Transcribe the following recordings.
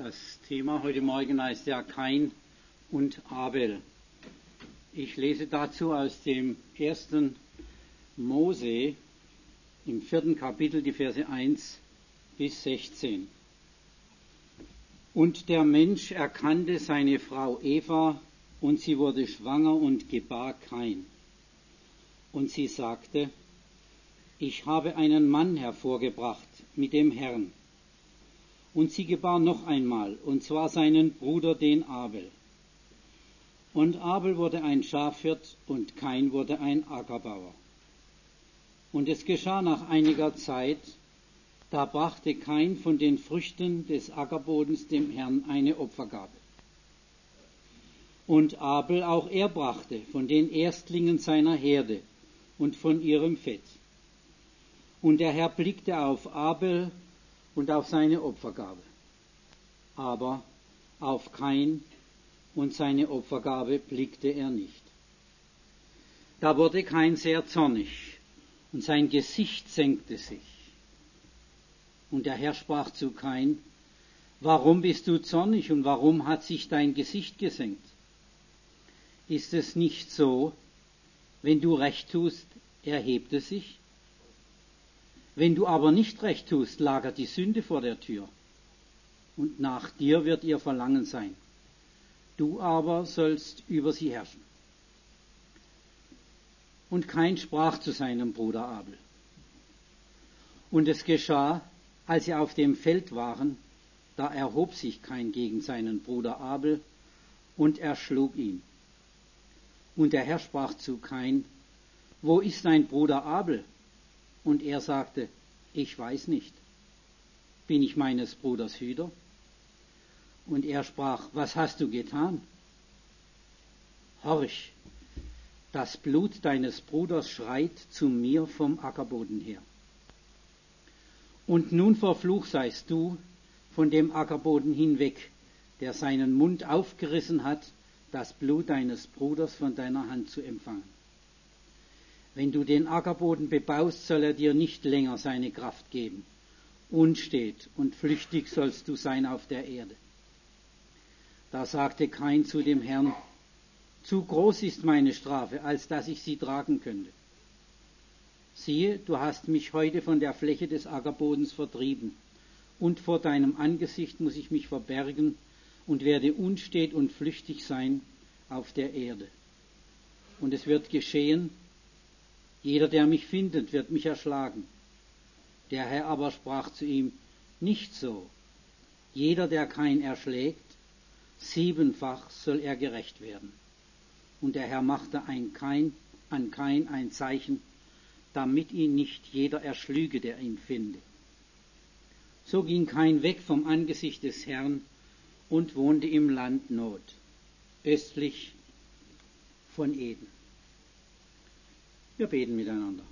Das Thema heute Morgen heißt ja Kain und Abel. Ich lese dazu aus dem 1. Mose im 4. Kapitel die Verse 1 bis 16. Und der Mensch erkannte seine Frau Eva, und sie wurde schwanger und gebar Kain. Und sie sagte: Ich habe einen Mann hervorgebracht mit dem Herrn. Und sie gebar noch einmal, und zwar seinen Bruder, den Abel. Und Abel wurde ein Schafhirt, und Kain wurde ein Ackerbauer. Und es geschah nach einiger Zeit, da brachte Kain von den Früchten des Ackerbodens dem Herrn eine Opfergabe. Und Abel, auch er brachte von den Erstlingen seiner Herde und von ihrem Fett. Und der Herr blickte auf Abel und auf seine Opfergabe, aber auf Kain und seine Opfergabe blickte er nicht. Da wurde Kain sehr zornig, und sein Gesicht senkte sich. Und der Herr sprach zu Kain: Warum bist du zornig und warum hat sich dein Gesicht gesenkt? Ist es nicht so, wenn du recht tust, erhebt es sich? Wenn du aber nicht recht tust, lagert die Sünde vor der Tür, und nach dir wird ihr Verlangen sein. Du aber sollst über sie herrschen. Und Kain sprach zu seinem Bruder Abel. Und es geschah, als sie auf dem Feld waren, da erhob sich Kain gegen seinen Bruder Abel und erschlug ihn. Und der Herr sprach zu Kain: Wo ist dein Bruder Abel? Und er sagte: Ich weiß nicht. Bin ich meines Bruders Hüter? Und er sprach: Was hast du getan? Horch, das Blut deines Bruders schreit zu mir vom Ackerboden her. Und nun verflucht seist du von dem Ackerboden hinweg, der seinen Mund aufgerissen hat, das Blut deines Bruders von deiner Hand zu empfangen. Wenn du den Ackerboden bebaust, soll er dir nicht länger seine Kraft geben. Unstet und flüchtig sollst du sein auf der Erde. Da sagte Kain zu dem Herrn: Zu groß ist meine Strafe, als dass ich sie tragen könnte. Siehe, du hast mich heute von der Fläche des Ackerbodens vertrieben, und vor deinem Angesicht muss ich mich verbergen und werde unstet und flüchtig sein auf der Erde. Und es wird geschehen: Jeder, der mich findet, wird mich erschlagen. Der Herr aber sprach zu ihm: Nicht so. Jeder, der Kain erschlägt, 7-fach soll er gerecht werden. Und der Herr machte an Kain ein Zeichen, damit ihn nicht jeder erschlüge, der ihn finde. So ging Kain weg vom Angesicht des Herrn und wohnte im Land Nod, östlich von Eden. Wir beten miteinander.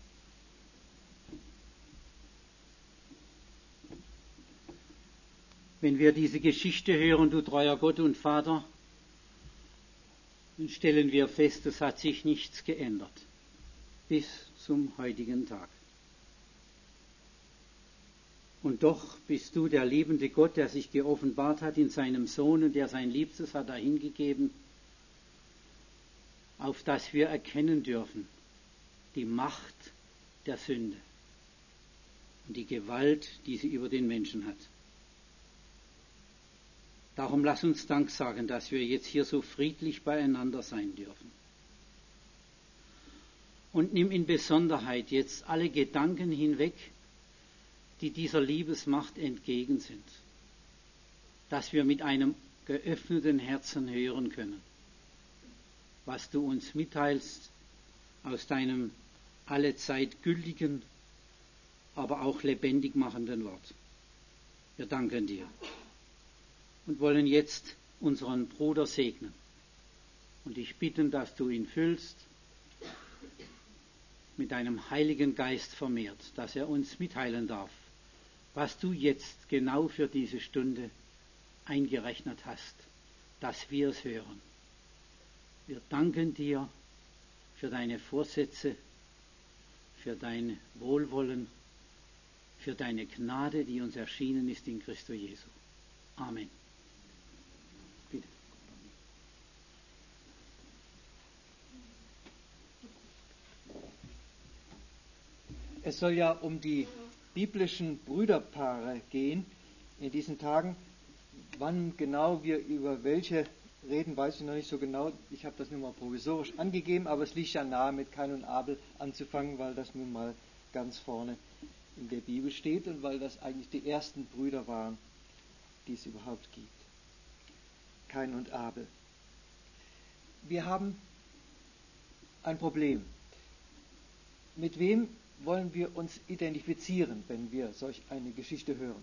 Wenn wir diese Geschichte hören, du treuer Gott und Vater, dann stellen wir fest, es hat sich nichts geändert bis zum heutigen Tag. Und doch bist du der liebende Gott, der sich geoffenbart hat in seinem Sohn und der sein Liebstes hat dahingegeben, auf das wir erkennen dürfen die Macht der Sünde und die Gewalt, die sie über den Menschen hat. Darum lass uns Dank sagen, dass wir jetzt hier so friedlich beieinander sein dürfen. Und nimm in Besonderheit jetzt alle Gedanken hinweg, die dieser Liebesmacht entgegen sind, dass wir mit einem geöffneten Herzen hören können, was du uns mitteilst aus deinem allezeit gültigen, aber auch lebendig machenden Wort. Wir danken dir und wollen jetzt unseren Bruder segnen und dich bitten, dass du ihn füllst mit deinem Heiligen Geist vermehrt, dass er uns mitteilen darf, was du jetzt genau für diese Stunde eingerechnet hast, dass wir es hören. Wir danken dir für deine Vorsätze, für dein Wohlwollen, für deine Gnade, die uns erschienen ist in Christo Jesu. Amen. Bitte. Es soll ja um die biblischen Brüderpaare gehen in diesen Tagen. Wann genau wir über welche reden, weiß ich noch nicht so genau. Ich habe das nur mal provisorisch angegeben, aber es liegt ja nahe, mit Kain und Abel anzufangen, weil das nun mal ganz vorne in der Bibel steht und weil das eigentlich die ersten Brüder waren, die es überhaupt gibt. Kain und Abel. Wir haben ein Problem. Mit wem wollen wir uns identifizieren, wenn wir solch eine Geschichte hören?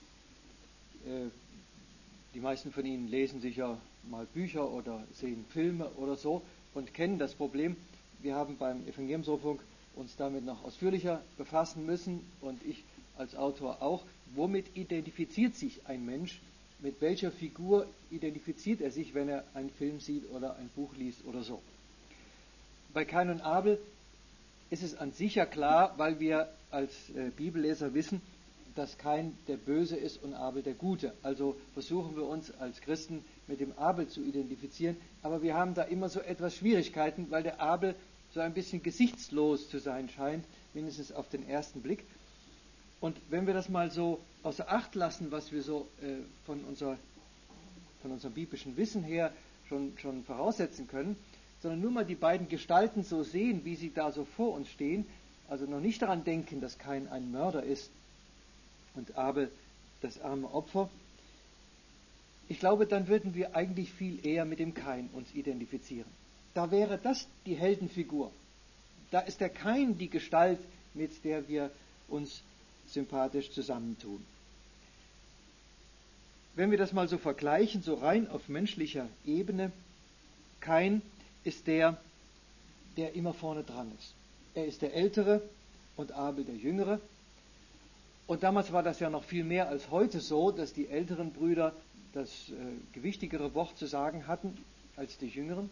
Die meisten von Ihnen lesen sicher mal Bücher oder sehen Filme oder so und kennen das Problem. Wir haben beim Evangeliumsrundfunk uns damit noch ausführlicher befassen müssen und ich als Autor auch. Womit identifiziert sich ein Mensch? Mit welcher Figur identifiziert er sich, wenn er einen Film sieht oder ein Buch liest oder so? Bei Kain und Abel ist es an sich ja klar, weil wir als Bibelleser wissen, dass Kain der Böse ist und Abel der Gute. Also versuchen wir uns als Christen mit dem Abel zu identifizieren, aber wir haben da immer so etwas Schwierigkeiten, weil der Abel so ein bisschen gesichtslos zu sein scheint, mindestens auf den ersten Blick. Und wenn wir das mal so außer Acht lassen, was wir so von unserem biblischen Wissen her schon voraussetzen können, sondern nur mal die beiden Gestalten so sehen, wie sie da so vor uns stehen, also noch nicht daran denken, dass Kain ein Mörder ist und Abel das arme Opfer. Ich glaube, dann würden wir eigentlich viel eher mit dem Kain uns identifizieren. Da wäre das die Heldenfigur. Da ist der Kain die Gestalt, mit der wir uns sympathisch zusammentun. Wenn wir das mal so vergleichen, so rein auf menschlicher Ebene, Kain ist der immer vorne dran ist. Er ist der Ältere und Abel der Jüngere. Und damals war das ja noch viel mehr als heute so, dass die älteren Brüder das gewichtigere Wort zu sagen hatten als die Jüngeren.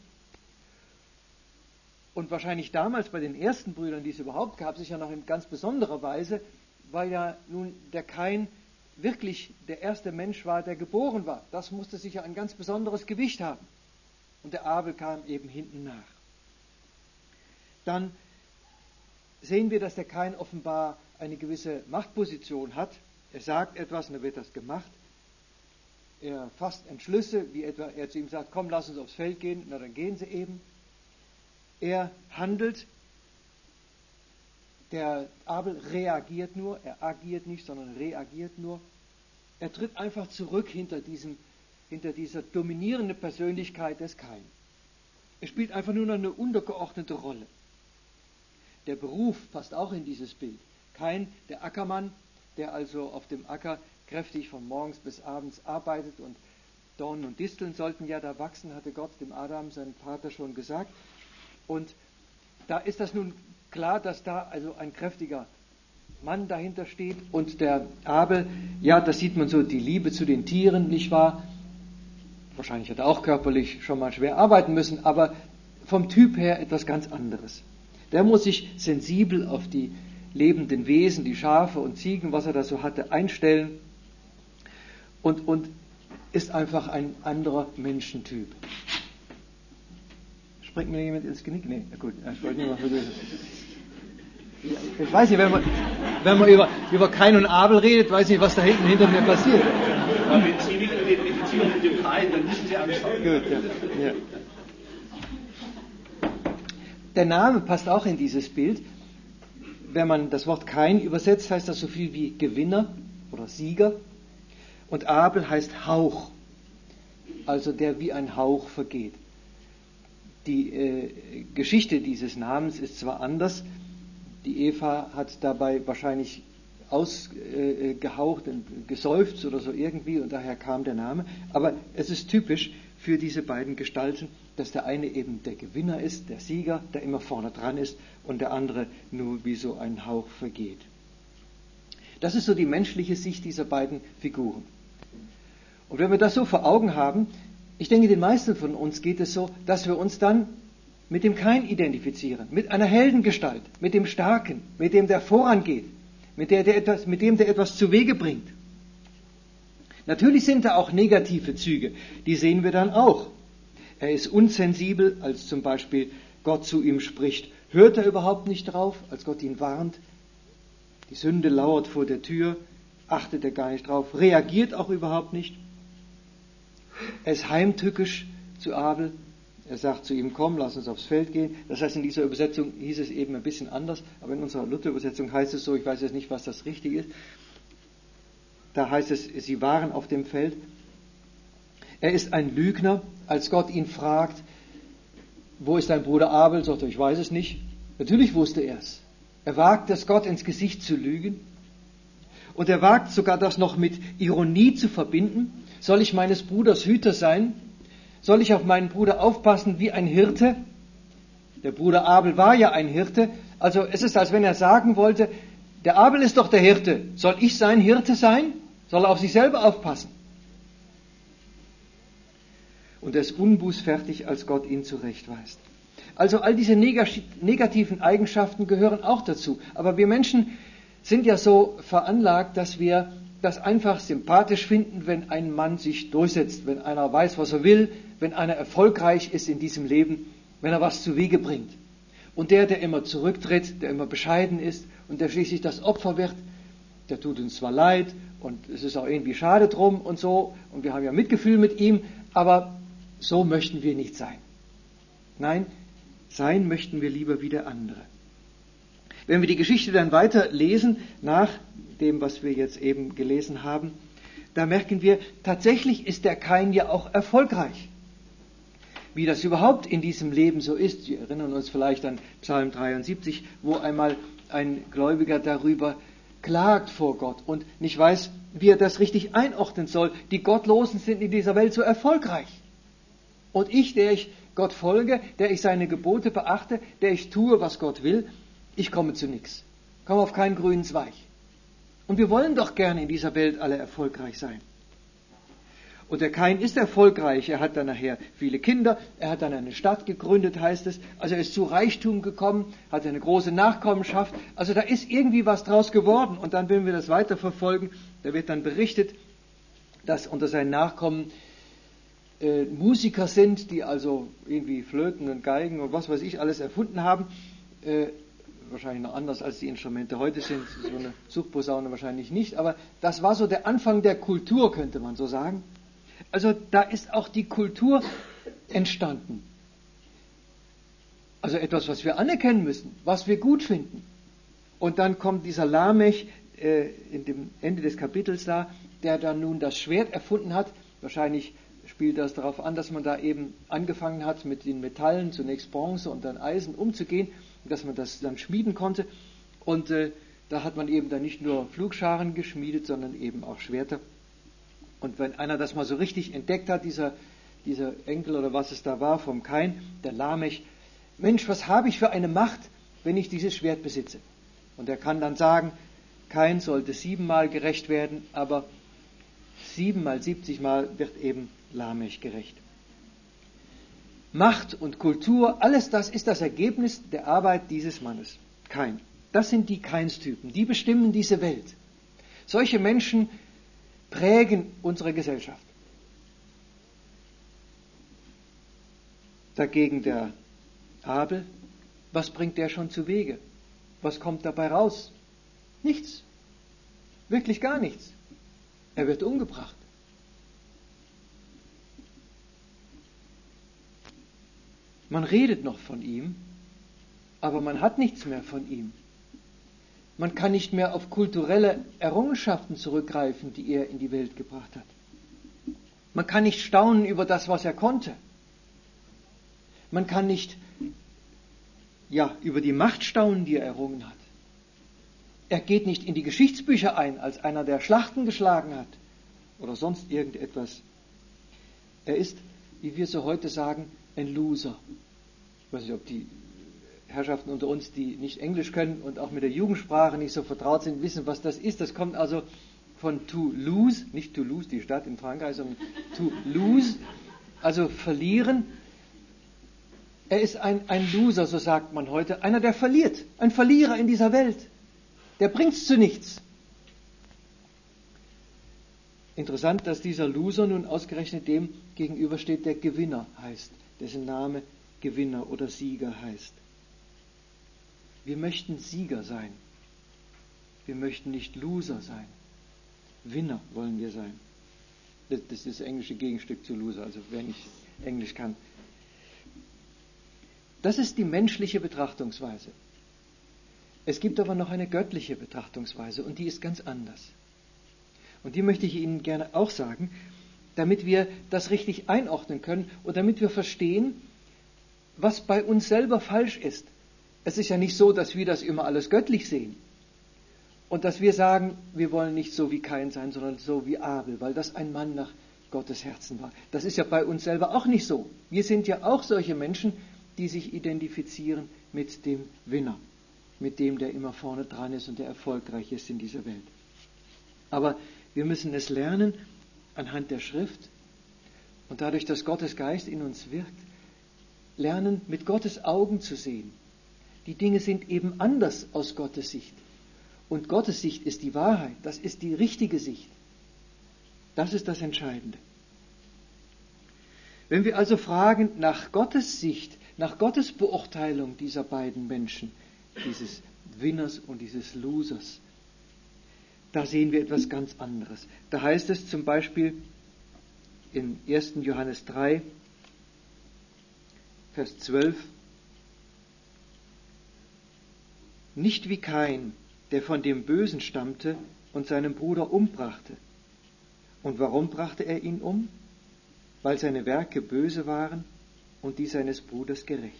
Und wahrscheinlich damals bei den ersten Brüdern, die es überhaupt gab, sicher noch in ganz besonderer Weise, weil ja nun der Kain wirklich der erste Mensch war, der geboren war. Das musste sicher ein ganz besonderes Gewicht haben. Und der Abel kam eben hinten nach. Dann sehen wir, dass der Kain offenbar eine gewisse Machtposition hat. Er sagt etwas und dann wird das gemacht. Er fasst Entschlüsse, wie etwa er zu ihm sagt, komm, lass uns aufs Feld gehen. Na, dann gehen sie eben. Er handelt. Der Abel reagiert nur. Er agiert nicht, sondern reagiert nur. Er tritt einfach zurück hinter dieser dominierenden Persönlichkeit des Kain. Er spielt einfach nur noch eine untergeordnete Rolle. Der Beruf passt auch in dieses Bild. Kain, der Ackermann, der also auf dem Acker kräftig von morgens bis abends arbeitet und Dornen und Disteln sollten ja da wachsen, hatte Gott dem Adam, seinem Vater, schon gesagt. Und da ist das nun klar, dass da also ein kräftiger Mann dahinter steht und der Abel, ja, das sieht man so, die Liebe zu den Tieren, nicht wahr? Wahrscheinlich hat er auch körperlich schon mal schwer arbeiten müssen, aber vom Typ her etwas ganz anderes. Der muss sich sensibel auf die lebenden Wesen, die Schafe und Ziegen, was er da so hatte, einstellen und ist einfach ein anderer Menschentyp. Springt mir jemand ins Genick? Nee, gut, ich wollte nur mal versuchen. Ich weiß nicht, wenn man über Kain und Abel redet, weiß ich, was da hinten hinter mir passiert. Aber wenn Sie nicht identifizieren mit dem Kain, dann müssen Sie anschauen. Gut, ja. Der Name passt auch in dieses Bild. Wenn man das Wort Kain übersetzt, heißt das so viel wie Gewinner oder Sieger. Und Abel heißt Hauch, also der wie ein Hauch vergeht. Die Geschichte dieses Namens ist zwar anders. Die Eva hat dabei wahrscheinlich ausgehaucht und geseufzt oder so irgendwie und daher kam der Name. Aber es ist typisch für diese beiden Gestalten, dass der eine eben der Gewinner ist, der Sieger, der immer vorne dran ist und der andere nur wie so ein Hauch vergeht. Das ist so die menschliche Sicht dieser beiden Figuren. Und wenn wir das so vor Augen haben, ich denke, den meisten von uns geht es so, dass wir uns dann mit dem Kain identifizieren, mit einer Heldengestalt, mit dem Starken, mit dem der vorangeht, mit dem der etwas zu Wege bringt. Natürlich sind da auch negative Züge, die sehen wir dann auch. Er ist unsensibel, als zum Beispiel Gott zu ihm spricht. Hört er überhaupt nicht drauf, als Gott ihn warnt? Die Sünde lauert vor der Tür, achtet er gar nicht drauf, reagiert auch überhaupt nicht. Er ist heimtückisch zu Abel. Er sagt zu ihm, komm, lass uns aufs Feld gehen. Das heißt, in dieser Übersetzung hieß es eben ein bisschen anders, aber in unserer Luther-Übersetzung heißt es so, ich weiß jetzt nicht, was das richtig ist. Da heißt es, sie waren auf dem Feld. Er ist ein Lügner, als Gott ihn fragt, wo ist dein Bruder Abel? Sagt er, ich weiß es nicht. Natürlich wusste er es. Er wagt es, Gott ins Gesicht zu lügen. Und er wagt sogar das noch mit Ironie zu verbinden. Soll ich meines Bruders Hüter sein? Soll ich auf meinen Bruder aufpassen wie ein Hirte? Der Bruder Abel war ja ein Hirte. Also es ist, als wenn er sagen wollte, der Abel ist doch der Hirte. Soll ich sein Hirte sein? Soll er auf sich selber aufpassen? Und er ist unbußfertig, als Gott ihn zurechtweist. Also all diese negativen Eigenschaften gehören auch dazu. Aber wir Menschen sind ja so veranlagt, dass wir das einfach sympathisch finden, wenn ein Mann sich durchsetzt, wenn einer weiß, was er will, wenn einer erfolgreich ist in diesem Leben, wenn er was zu Wege bringt. Und der immer zurücktritt, der immer bescheiden ist und der schließlich das Opfer wird, der tut uns zwar leid und es ist auch irgendwie schade drum und so und wir haben ja Mitgefühl mit ihm, aber so möchten wir nicht sein. Nein, sein möchten wir lieber wie der andere. Wenn wir die Geschichte dann weiter lesen, nach dem, was wir jetzt eben gelesen haben, da merken wir, tatsächlich ist der Kain ja auch erfolgreich. Wie das überhaupt in diesem Leben so ist, wir erinnern uns vielleicht an Psalm 73, wo einmal ein Gläubiger darüber klagt vor Gott und nicht weiß, wie er das richtig einordnen soll. Die Gottlosen sind in dieser Welt so erfolgreich. Und ich, der ich Gott folge, der ich seine Gebote beachte, der ich tue, was Gott will, ich komme zu nichts. Komme auf keinen grünen Zweig. Und wir wollen doch gerne in dieser Welt alle erfolgreich sein. Und der Kain ist erfolgreich. Er hat dann nachher viele Kinder. Er hat dann eine Stadt gegründet, heißt es. Also er ist zu Reichtum gekommen, hat eine große Nachkommenschaft. Also da ist irgendwie was draus geworden. Und dann, wenn wir das weiterverfolgen, da wird dann berichtet, dass unter seinen Nachkommen Musiker sind, die also irgendwie Flöten und Geigen und was weiß ich alles erfunden haben. Wahrscheinlich noch anders als die Instrumente heute sind. So eine Zuchtposaune wahrscheinlich nicht. Aber das war so der Anfang der Kultur, könnte man so sagen. Also da ist auch die Kultur entstanden. Also etwas, was wir anerkennen müssen, was wir gut finden. Und dann kommt dieser Lamech in dem Ende des Kapitels da, der dann nun das Schwert erfunden hat. Wahrscheinlich spielt das darauf an, dass man da eben angefangen hat, mit den Metallen, zunächst Bronze und dann Eisen umzugehen, dass man das dann schmieden konnte. Und da hat man eben dann nicht nur Pflugscharen geschmiedet, sondern eben auch Schwerter. Und wenn einer das mal so richtig entdeckt hat, dieser Enkel oder was es da war vom Kain, der Lamech, Mensch, was habe ich für eine Macht, wenn ich dieses Schwert besitze? Und er kann dann sagen, Kain sollte 7-mal gerecht werden, aber 7-mal, 70-mal wird eben Lamech gerecht. Macht und Kultur, alles das ist das Ergebnis der Arbeit dieses Mannes, Kain. Das sind die Kainstypen, die bestimmen diese Welt. Solche Menschen prägen unsere Gesellschaft. Dagegen der Abel, was bringt der schon zu Wege? Was kommt dabei raus? Nichts. Wirklich gar nichts. Er wird umgebracht. Man redet noch von ihm, aber man hat nichts mehr von ihm. Man kann nicht mehr auf kulturelle Errungenschaften zurückgreifen, die er in die Welt gebracht hat. Man kann nicht staunen über das, was er konnte. Man kann nicht, über die Macht staunen, die er errungen hat. Er geht nicht in die Geschichtsbücher ein, als einer, der Schlachten geschlagen hat oder sonst irgendetwas. Er ist, wie wir so heute sagen, ein Loser. Ich weiß nicht, ob die Herrschaften unter uns, die nicht Englisch können und auch mit der Jugendsprache nicht so vertraut sind, wissen, was das ist. Das kommt also von Toulouse, nicht Toulouse, die Stadt in Frankreich, sondern Toulouse, also verlieren. Er ist ein Loser, so sagt man heute, einer, der verliert, ein Verlierer in dieser Welt. Der bringt's zu nichts. Interessant, dass dieser Loser nun ausgerechnet dem gegenübersteht, der Gewinner heißt, dessen Name Gewinner oder Sieger heißt. Wir möchten Sieger sein. Wir möchten nicht Loser sein. Winner wollen wir sein. Das ist das englische Gegenstück zu Loser, also wer nicht Englisch kann. Das ist die menschliche Betrachtungsweise. Es gibt aber noch eine göttliche Betrachtungsweise und die ist ganz anders. Und die möchte ich Ihnen gerne auch sagen, damit wir das richtig einordnen können und damit wir verstehen, was bei uns selber falsch ist. Es ist ja nicht so, dass wir das immer alles göttlich sehen und dass wir sagen, wir wollen nicht so wie Kain sein, sondern so wie Abel, weil das ein Mann nach Gottes Herzen war. Das ist ja bei uns selber auch nicht so. Wir sind ja auch solche Menschen, die sich identifizieren mit dem Winner, mit dem, der immer vorne dran ist und der erfolgreich ist in dieser Welt. Aber wir müssen es lernen anhand der Schrift und dadurch, dass Gottes Geist in uns wirkt, lernen, mit Gottes Augen zu sehen. Die Dinge sind eben anders aus Gottes Sicht. Und Gottes Sicht ist die Wahrheit, das ist die richtige Sicht. Das ist das Entscheidende. Wenn wir also fragen nach Gottes Sicht, nach Gottes Beurteilung dieser beiden Menschen, dieses Winners und dieses Losers, da sehen wir etwas ganz anderes. Da heißt es zum Beispiel in 1. Johannes 3, Vers 12, nicht wie Kain, der von dem Bösen stammte und seinen Bruder umbrachte. Und warum brachte er ihn um? Weil seine Werke böse waren und die seines Bruders gerecht.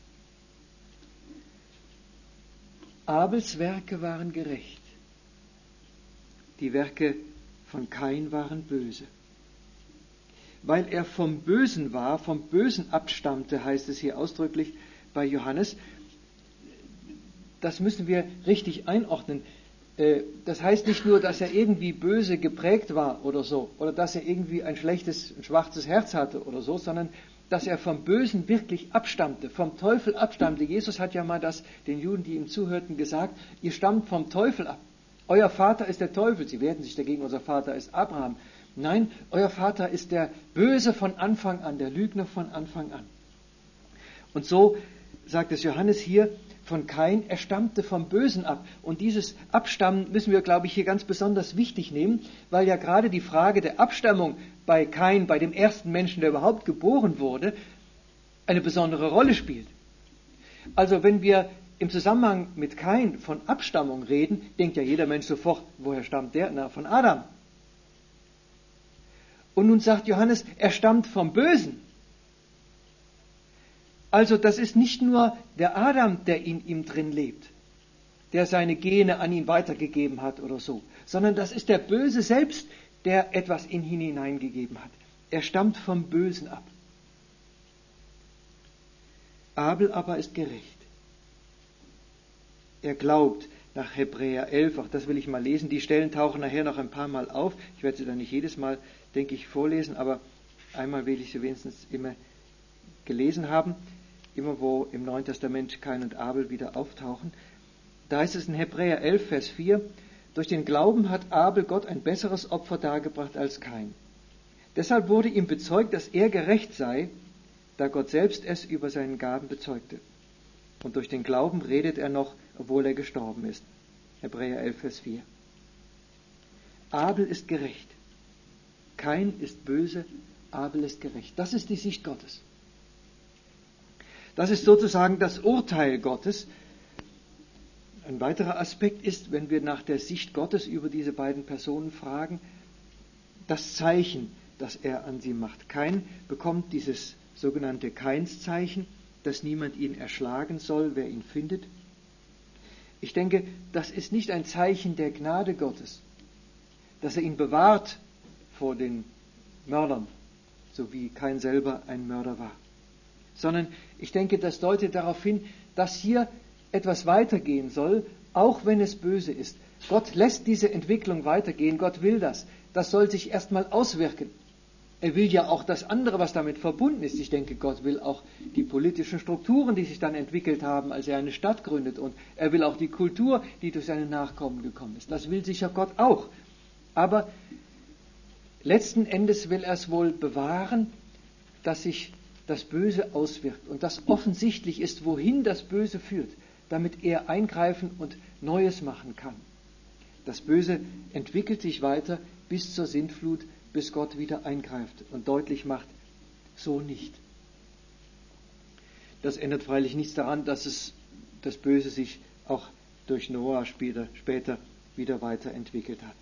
Abels Werke waren gerecht. Die Werke von Kain waren böse. Weil er vom Bösen war, vom Bösen abstammte, heißt es hier ausdrücklich bei Johannes. Das müssen wir richtig einordnen. Das heißt nicht nur, dass er irgendwie böse geprägt war oder so, oder dass er irgendwie ein schwarzes Herz hatte oder so, sondern dass er vom Bösen wirklich abstammte, vom Teufel abstammte. Jesus hat ja mal das den Juden, die ihm zuhörten, gesagt, ihr stammt vom Teufel ab. Euer Vater ist der Teufel. Sie wehrten sich dagegen, unser Vater ist Abraham. Nein, euer Vater ist der Böse von Anfang an, der Lügner von Anfang an. Und so sagt es Johannes hier von Kain, er stammte vom Bösen ab. Und dieses Abstammen müssen wir, glaube ich, hier ganz besonders wichtig nehmen, weil ja gerade die Frage der Abstammung bei Kain, bei dem ersten Menschen, der überhaupt geboren wurde, eine besondere Rolle spielt. Also wenn wir im Zusammenhang mit Kain von Abstammung reden, denkt ja jeder Mensch sofort, woher stammt der? Na, von Adam. Und nun sagt Johannes, er stammt vom Bösen. Also das ist nicht nur der Adam, der in ihm drin lebt, der seine Gene an ihn weitergegeben hat oder so, sondern das ist der Böse selbst, der etwas in ihn hineingegeben hat. Er stammt vom Bösen ab. Abel aber ist gerecht. Er glaubt nach Hebräer 11, auch das will ich mal lesen. Die Stellen tauchen nachher noch ein paar Mal auf. Ich werde sie dann nicht jedes Mal, denke ich, vorlesen, aber einmal will ich sie wenigstens immer gelesen haben. Immer wo im Neuen Testament Kain und Abel wieder auftauchen. Da heißt es in Hebräer 11, Vers 4, durch den Glauben hat Abel Gott ein besseres Opfer dargebracht als Kain. Deshalb wurde ihm bezeugt, dass er gerecht sei, da Gott selbst es über seinen Gaben bezeugte. Und durch den Glauben redet er noch, obwohl er gestorben ist. Hebräer 11, Vers 4. Abel ist gerecht. Kain ist böse, Abel ist gerecht. Das ist die Sicht Gottes. Das ist sozusagen das Urteil Gottes. Ein weiterer Aspekt ist, wenn wir nach der Sicht Gottes über diese beiden Personen fragen, das Zeichen, das er an sie macht. Kain bekommt dieses sogenannte Kainszeichen, dass niemand ihn erschlagen soll, wer ihn findet. Ich denke, das ist nicht ein Zeichen der Gnade Gottes, dass er ihn bewahrt vor den Mördern, so wie Kain selber ein Mörder war. Sondern ich denke, das deutet darauf hin, dass hier etwas weitergehen soll, auch wenn es böse ist. Gott lässt diese Entwicklung weitergehen, Gott will das. Das soll sich erstmal auswirken. Er will ja auch das andere, was damit verbunden ist. Ich denke, Gott will auch die politischen Strukturen, die sich dann entwickelt haben, als er eine Stadt gründet. Und er will auch die Kultur, die durch seine Nachkommen gekommen ist. Das will sicher Gott auch. Aber letzten Endes will er es wohl bewahren, dass sich das Böse auswirkt und dass offensichtlich ist, wohin das Böse führt, damit er eingreifen und Neues machen kann. Das Böse entwickelt sich weiter bis zur Sintflut, bis Gott wieder eingreift und deutlich macht, so nicht. Das ändert freilich nichts daran, dass das Böse sich auch durch Noah später wieder weiterentwickelt hat.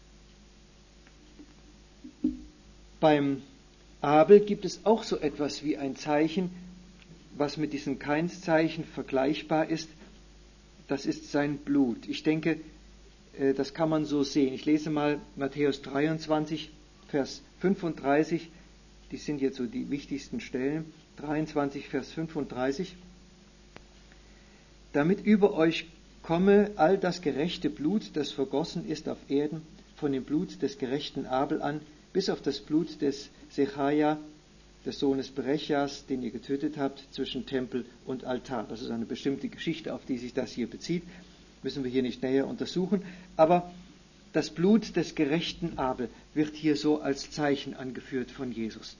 Beim Abel gibt es auch so etwas wie ein Zeichen, was mit diesem Kainszeichen vergleichbar ist. Das ist sein Blut. Ich denke, das kann man so sehen. Ich lese mal Matthäus 23, Vers 35. Die sind jetzt so die wichtigsten Stellen. 23, Vers 35. Damit über euch komme all das gerechte Blut, das vergossen ist auf Erden, von dem Blut des gerechten Abel an, bis auf das Blut des Sechaja, des Sohnes Berechjas, den ihr getötet habt, zwischen Tempel und Altar. Das ist eine bestimmte Geschichte, auf die sich das hier bezieht. Müssen wir hier nicht näher untersuchen. Aber das Blut des gerechten Abel wird hier so als Zeichen angeführt von Jesus.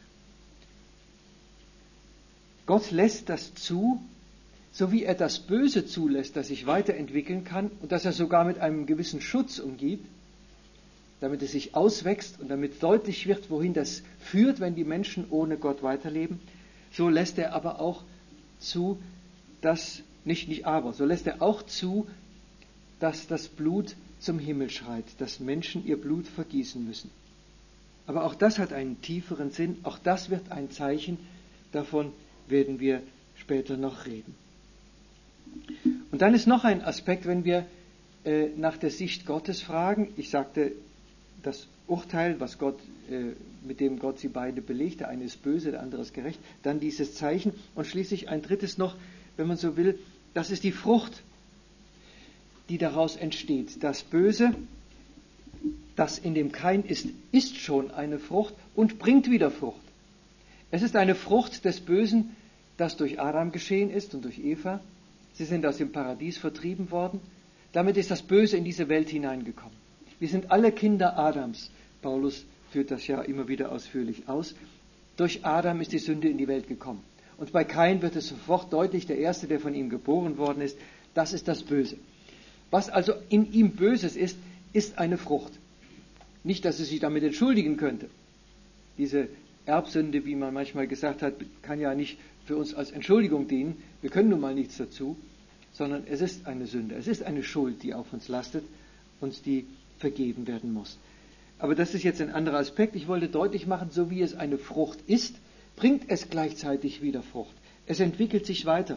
Gott lässt das zu, so wie er das Böse zulässt, das sich weiterentwickeln kann und das er sogar mit einem gewissen Schutz umgibt, damit es sich auswächst und damit deutlich wird, wohin das führt, wenn die Menschen ohne Gott weiterleben. So lässt er aber auch zu, dass, so lässt er auch zu, dass das Blut zum Himmel schreit, dass Menschen ihr Blut vergießen müssen. Aber auch das hat einen tieferen Sinn, auch das wird ein Zeichen, davon werden wir später noch reden. Und dann ist noch ein Aspekt, wenn wir nach der Sicht Gottes fragen. Ich sagte, das Urteil, mit dem Gott sie beide belegt, der eine ist böse, der andere ist gerecht, dann dieses Zeichen und schließlich ein drittes noch, wenn man so will, das ist die Frucht, die daraus entsteht. Das Böse, das in dem Kain ist schon eine Frucht und bringt wieder Frucht. Es ist eine Frucht des Bösen, das durch Adam geschehen ist und durch Eva. Sie sind aus dem Paradies vertrieben worden. Damit ist das Böse in diese Welt hineingekommen. Wir sind alle Kinder Adams. Paulus führt das ja immer wieder ausführlich aus. Durch Adam ist die Sünde in die Welt gekommen. Und bei Kain wird es sofort deutlich, der Erste, der von ihm geboren worden ist, das ist das Böse. Was also in ihm Böses ist, ist eine Frucht. Nicht, dass es sich damit entschuldigen könnte. Diese Erbsünde, wie man manchmal gesagt hat, kann ja nicht für uns als Entschuldigung dienen. Wir können nun mal nichts dazu, sondern es ist eine Sünde. Es ist eine Schuld, die auf uns lastet und die vergeben werden muss. Aber das ist jetzt ein anderer Aspekt. Ich wollte deutlich machen, so wie es eine Frucht ist, bringt es gleichzeitig wieder Frucht. Es entwickelt sich weiter.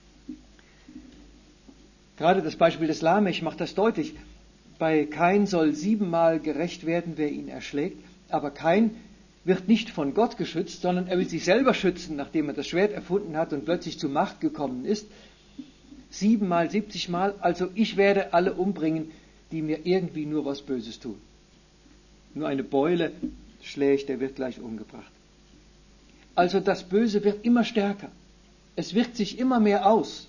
Gerade das Beispiel des Lamech macht das deutlich. Bei Kain soll 7-mal gerächt werden, wer ihn erschlägt. Aber Kain wird nicht von Gott geschützt, sondern er will sich selber schützen, nachdem er das Schwert erfunden hat und plötzlich zur Macht gekommen ist. 7-mal, 70-mal, also ich werde alle umbringen, die mir irgendwie nur was Böses tun. Nur eine Beule schlägt, der wird gleich umgebracht. Also das Böse wird immer stärker. Es wirkt sich immer mehr aus.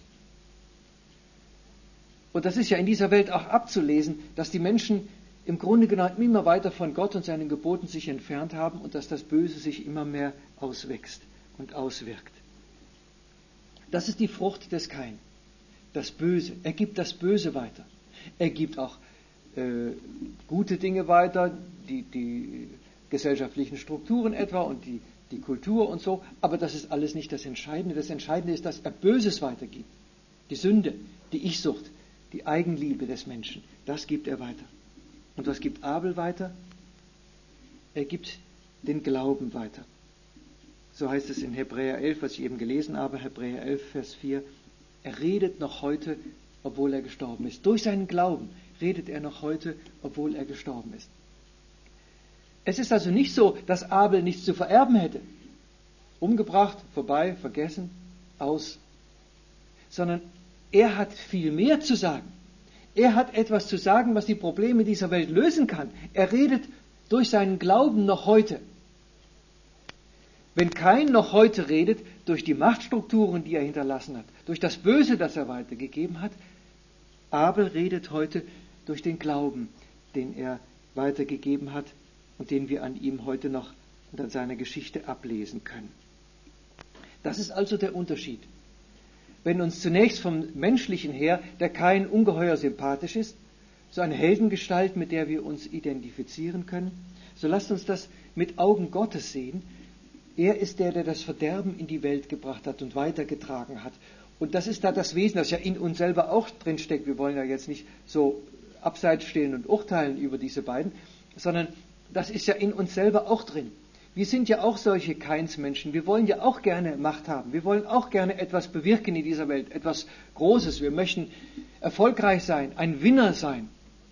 Und das ist ja in dieser Welt auch abzulesen, dass die Menschen im Grunde genommen immer weiter von Gott und seinen Geboten sich entfernt haben und dass das Böse sich immer mehr auswächst und auswirkt. Das ist die Frucht des Kain. Das Böse. Er gibt das Böse weiter. Er gibt auch gute Dinge weiter, die gesellschaftlichen Strukturen etwa und die Kultur und so. Aber das ist alles nicht das Entscheidende. Das Entscheidende ist, dass er Böses weitergibt. Die Sünde, die Ich-Sucht, die Eigenliebe des Menschen, das gibt er weiter. Und was gibt Abel weiter? Er gibt den Glauben weiter. So heißt es in Hebräer 11, was ich eben gelesen habe, Hebräer 11, Vers 4. Er redet noch heute, obwohl er gestorben ist. Durch seinen Glauben redet er noch heute, obwohl er gestorben ist. Es ist also nicht so, dass Abel nichts zu vererben hätte. Umgebracht, vorbei, vergessen, aus. Sondern er hat viel mehr zu sagen. Er hat etwas zu sagen, was die Probleme dieser Welt lösen kann. Er redet durch seinen Glauben noch heute. Wenn Kain noch heute redet, durch die Machtstrukturen, die er hinterlassen hat, durch das Böse, das er weitergegeben hat, Abel redet heute durch den Glauben, den er weitergegeben hat und den wir an ihm heute noch und an seiner Geschichte ablesen können. Das ist also der Unterschied. Wenn uns zunächst vom Menschlichen her der Kain ungeheuer sympathisch ist, so eine Heldengestalt, mit der wir uns identifizieren können, so lasst uns das mit Augen Gottes sehen. Er ist der, der das Verderben in die Welt gebracht hat und weitergetragen hat. Und das ist da das Wesen, das ja in uns selber auch drinsteckt. Wir wollen ja jetzt nicht so abseits stehen und urteilen über diese beiden, sondern das ist ja in uns selber auch drin. Wir sind ja auch solche Kainsmenschen. Wir wollen ja auch gerne Macht haben. Wir wollen auch gerne etwas bewirken in dieser Welt, etwas Großes. Wir möchten erfolgreich sein, ein Winner sein.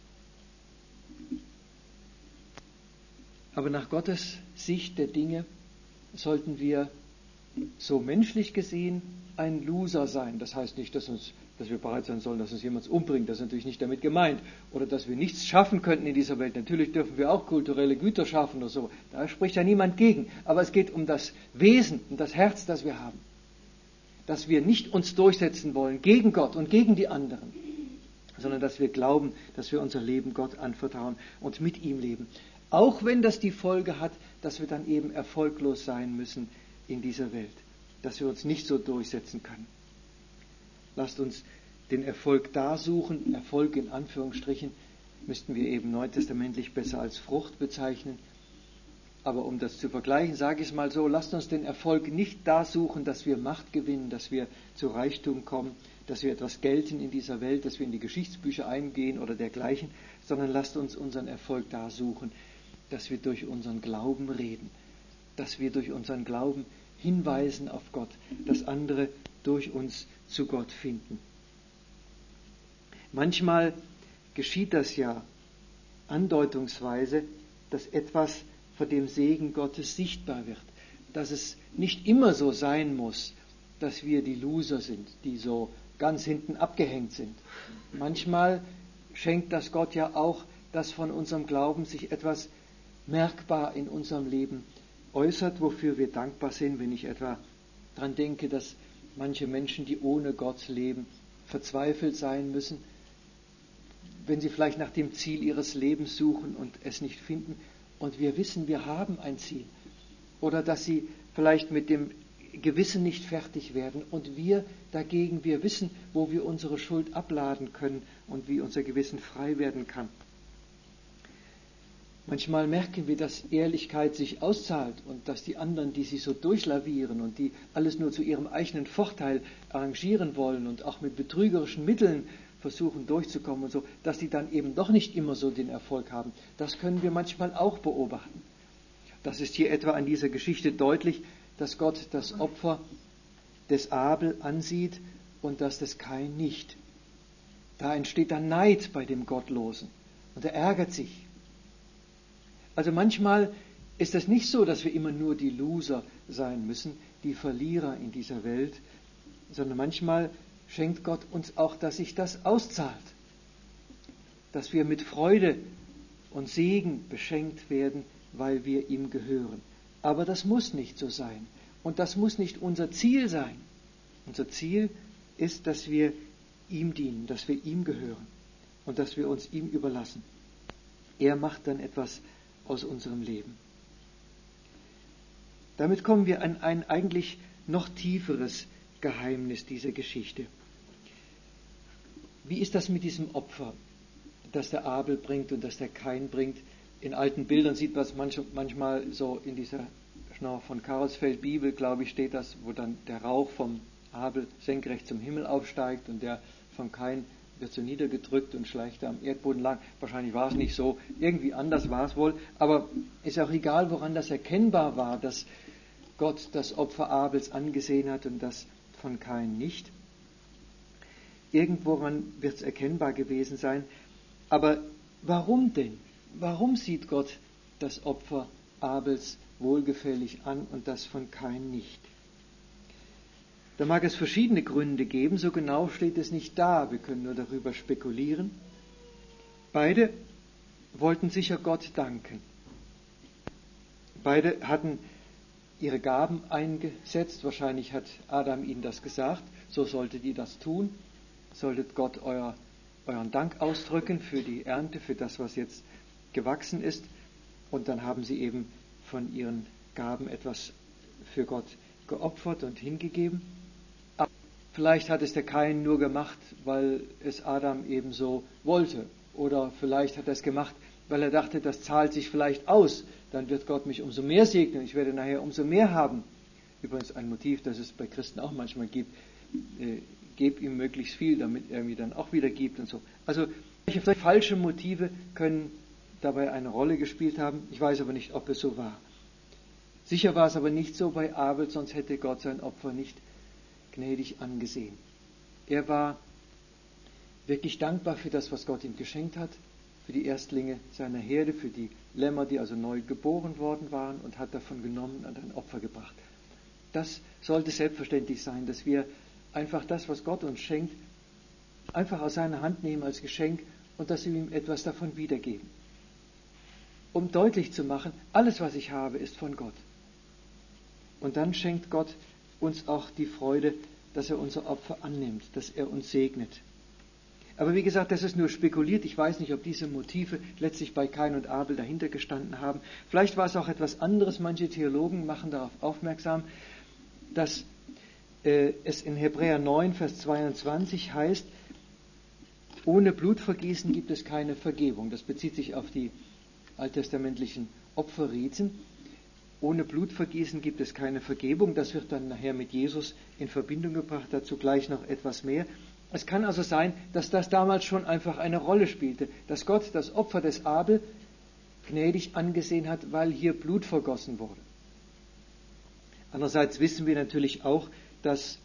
Aber nach Gottes Sicht der Dinge sollten wir so menschlich gesehen ein Loser sein. Das heißt nicht, dass wir bereit sein sollen, dass uns jemand umbringt. Das ist natürlich nicht damit gemeint. Oder dass wir nichts schaffen könnten in dieser Welt. Natürlich dürfen wir auch kulturelle Güter schaffen oder so. Da spricht ja niemand gegen. Aber es geht um das Wesen, um das Herz, das wir haben. Dass wir nicht uns durchsetzen wollen gegen Gott und gegen die anderen, sondern dass wir glauben, dass wir unser Leben Gott anvertrauen und mit ihm leben. Auch wenn das die Folge hat, dass wir dann eben erfolglos sein müssen in dieser Welt. Dass wir uns nicht so durchsetzen können. Lasst uns den Erfolg da suchen. Erfolg in Anführungsstrichen müssten wir eben neutestamentlich besser als Frucht bezeichnen. Aber um das zu vergleichen, sage ich es mal so, lasst uns den Erfolg nicht da suchen, dass wir Macht gewinnen, dass wir zu Reichtum kommen, dass wir etwas gelten in dieser Welt, dass wir in die Geschichtsbücher eingehen oder dergleichen, sondern lasst uns unseren Erfolg da suchen, dass wir durch unseren Glauben reden, dass wir durch unseren Glauben hinweisen auf Gott, dass andere durch uns zu Gott finden. Manchmal geschieht das ja andeutungsweise, dass etwas vor dem Segen Gottes sichtbar wird, dass es nicht immer so sein muss, dass wir die Loser sind, die so ganz hinten abgehängt sind. Manchmal schenkt das Gott ja auch, dass von unserem Glauben sich etwas merkbar in unserem Leben äußert, wofür wir dankbar sind, wenn ich etwa daran denke, dass manche Menschen, die ohne Gott leben, verzweifelt sein müssen, wenn sie vielleicht nach dem Ziel ihres Lebens suchen und es nicht finden und wir wissen, wir haben ein Ziel. Oder dass sie vielleicht mit dem Gewissen nicht fertig werden und wir dagegen, wir wissen, wo wir unsere Schuld abladen können und wie unser Gewissen frei werden kann. Manchmal merken wir, dass Ehrlichkeit sich auszahlt und dass die anderen, die sich so durchlavieren und die alles nur zu ihrem eigenen Vorteil arrangieren wollen und auch mit betrügerischen Mitteln versuchen durchzukommen und so, dass die dann eben doch nicht immer so den Erfolg haben. Das können wir manchmal auch beobachten. Das ist hier etwa an dieser Geschichte deutlich, dass Gott das Opfer des Abel ansieht und das des Kain nicht. Da entsteht dann Neid bei dem Gottlosen und er ärgert sich. Also manchmal ist es nicht so, dass wir immer nur die Loser sein müssen, die Verlierer in dieser Welt, sondern manchmal schenkt Gott uns auch, dass sich das auszahlt, dass wir mit Freude und Segen beschenkt werden, weil wir ihm gehören. Aber das muss nicht so sein und das muss nicht unser Ziel sein. Unser Ziel ist, dass wir ihm dienen, dass wir ihm gehören und dass wir uns ihm überlassen. Er macht dann etwas aus unserem Leben. Damit kommen wir an ein eigentlich noch tieferes Geheimnis dieser Geschichte. Wie ist das mit diesem Opfer, das der Abel bringt und das der Kain bringt? In alten Bildern sieht man es manchmal so in dieser Schnorr von Karlsfeld Bibel, glaube ich, steht das, wo dann der Rauch vom Abel senkrecht zum Himmel aufsteigt und der vom Kain wird so niedergedrückt und schleicht am Erdboden lang. Wahrscheinlich war es nicht so, irgendwie anders war es wohl, aber ist auch egal, woran das erkennbar war, dass Gott das Opfer Abels angesehen hat und das von Kain nicht. Irgendworan wird es erkennbar gewesen sein. Aber warum denn? Warum sieht Gott das Opfer Abels wohlgefällig an und das von Kain nicht? Da mag es verschiedene Gründe geben, so genau steht es nicht da, wir können nur darüber spekulieren. Beide wollten sicher Gott danken. Beide hatten ihre Gaben eingesetzt, wahrscheinlich hat Adam ihnen das gesagt, so solltet ihr das tun, solltet Gott euren Dank ausdrücken für die Ernte, für das, was jetzt gewachsen ist. und dann haben sie eben von ihren Gaben etwas für Gott geopfert und hingegeben. Aber vielleicht hat es der Kain nur gemacht, weil es Adam eben so wollte. Oder vielleicht hat er es gemacht, weil er dachte, das zahlt sich vielleicht aus. Dann wird Gott mich umso mehr segnen. Ich werde nachher umso mehr haben. Übrigens ein Motiv, das es bei Christen auch manchmal gibt. Geb ihm möglichst viel, damit er mir dann auch wieder gibt und so. Also solche falsche Motive können dabei eine Rolle gespielt haben. Ich weiß aber nicht, ob es so war. Sicher war es aber nicht so bei Abel, sonst hätte Gott sein Opfer nicht gnädig angesehen. Er war wirklich dankbar für das, was Gott ihm geschenkt hat, für die Erstlinge seiner Herde, für die Lämmer, die also neu geboren worden waren, und hat davon genommen und ein Opfer gebracht. Das sollte selbstverständlich sein, dass wir einfach das, was Gott uns schenkt, einfach aus seiner Hand nehmen als Geschenk und dass wir ihm etwas davon wiedergeben. Um deutlich zu machen, alles, was ich habe, ist von Gott. Und dann schenkt Gott uns auch die Freude, dass er unser Opfer annimmt, dass er uns segnet. Aber wie gesagt, das ist nur spekuliert. Ich weiß nicht, ob diese Motive letztlich bei Kain und Abel dahinter gestanden haben. Vielleicht war es auch etwas anderes. Manche Theologen machen darauf aufmerksam, dass es in Hebräer 9, Vers 22 heißt, ohne Blutvergießen gibt es keine Vergebung. Das bezieht sich auf die alttestamentlichen Opferriten. Ohne Blutvergießen gibt es keine Vergebung. Das wird dann nachher mit Jesus in Verbindung gebracht. Dazu gleich noch etwas mehr. Es kann also sein, dass das damals schon einfach eine Rolle spielte, dass Gott das Opfer des Abel gnädig angesehen hat, weil hier Blut vergossen wurde. Andererseits wissen wir natürlich auch, dass